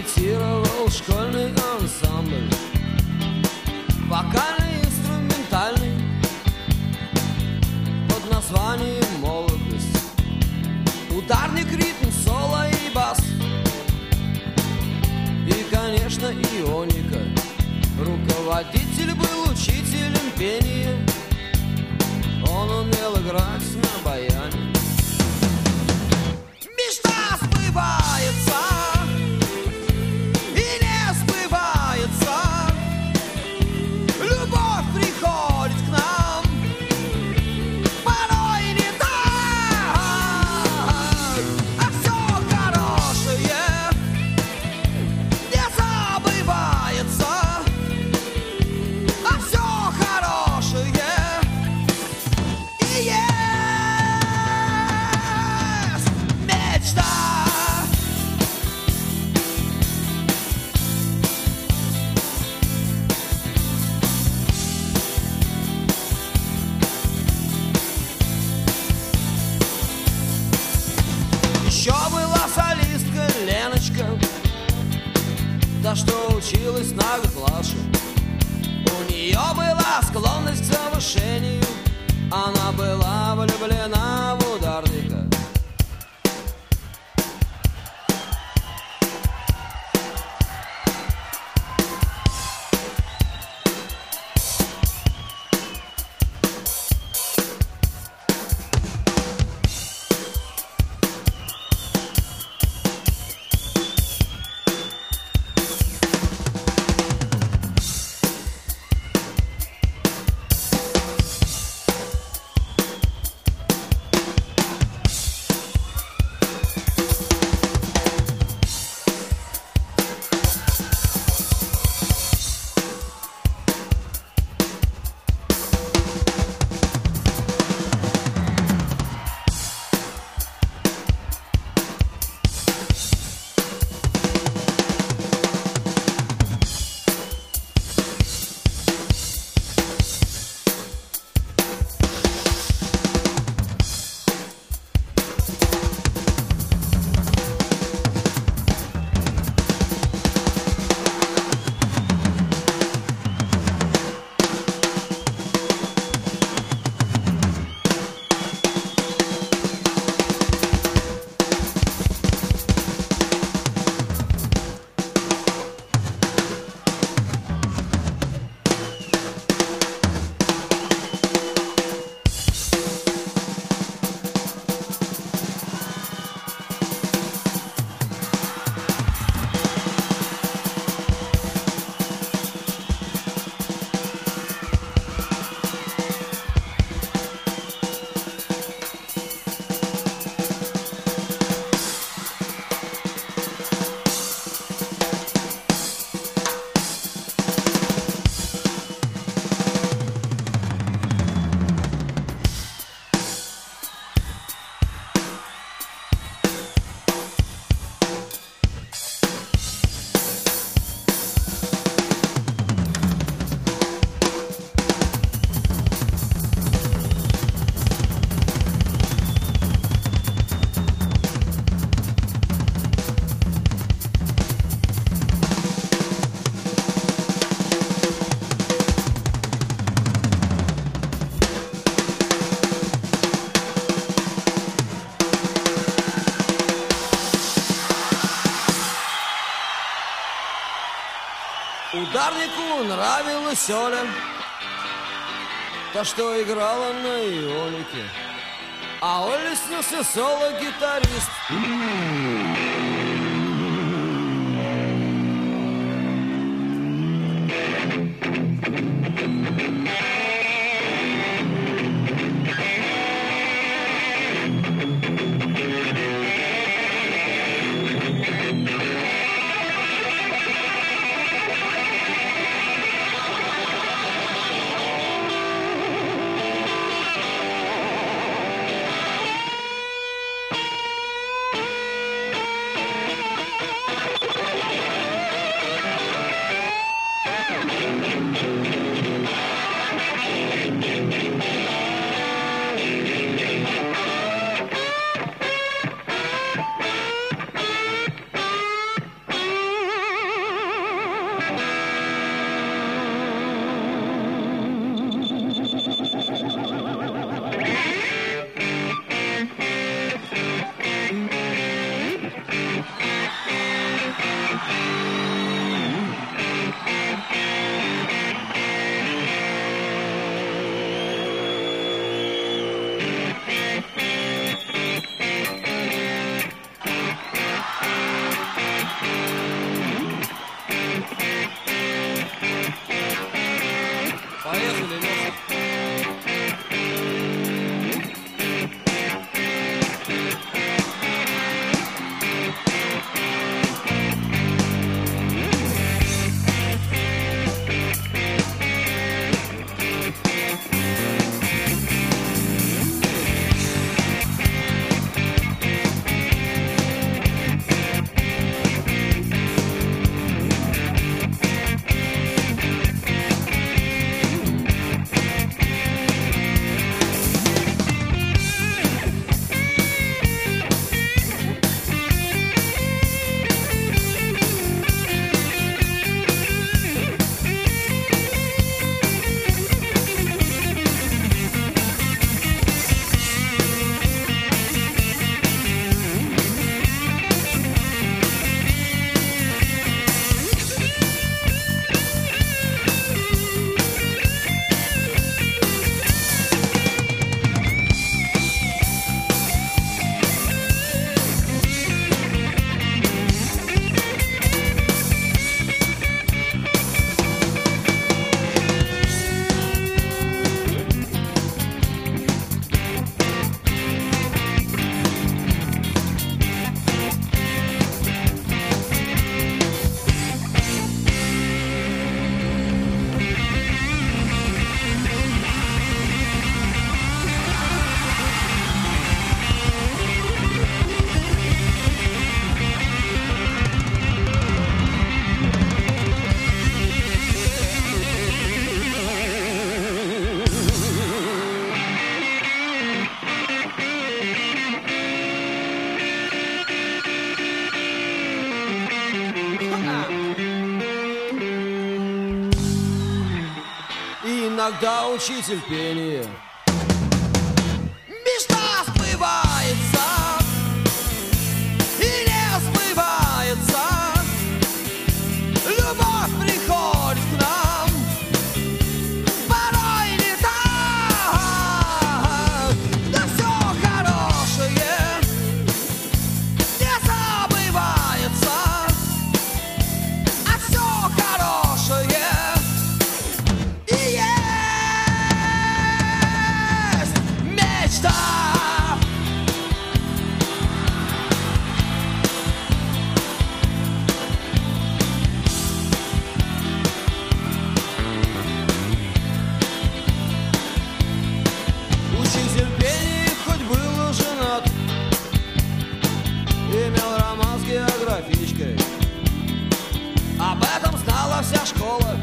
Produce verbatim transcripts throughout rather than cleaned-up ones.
репетировал школьный ансамбль, вокально-инструментальный, под названием «Молодость». Ударник, ритм, соло и бас, и, конечно, ионика. Руководитель был учителем пения, он умел играть на баяне. Мечта сбывается и не сбывается, любовь приходит к нам, порой не так, а все хорошее не забывается, а все хорошее и есть мечта. Еще была солистка Леночка, та, что училась на год младше. У нее была склонность к завышению, она была влюблена в ударника. Ударнику нравилась Оля, та, что играла на ионике, а Оле снился соло-гитарист. Поехали, Леша. Иногда учитель пения. Мечта сбывается и не сбывается. Любовь приходит к нам, порой не так. Да все хорошее не забывается, а все хорошее и есть мечта. Учитель пения хоть был женат, имел роман с географичкой. Об этом знала вся школа,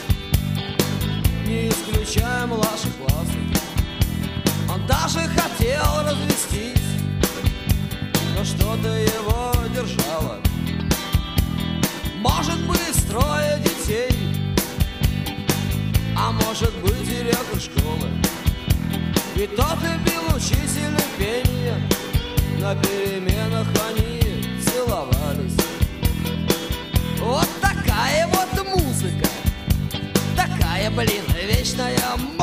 не исключая младших классов. Он даже хотел развестись, но что-то его держало. Может быть, трое детей, а может быть, директор школы. И тот любил учителя пения, на переменах они целовались. Вот такая вот музыка, такая, блин, вечная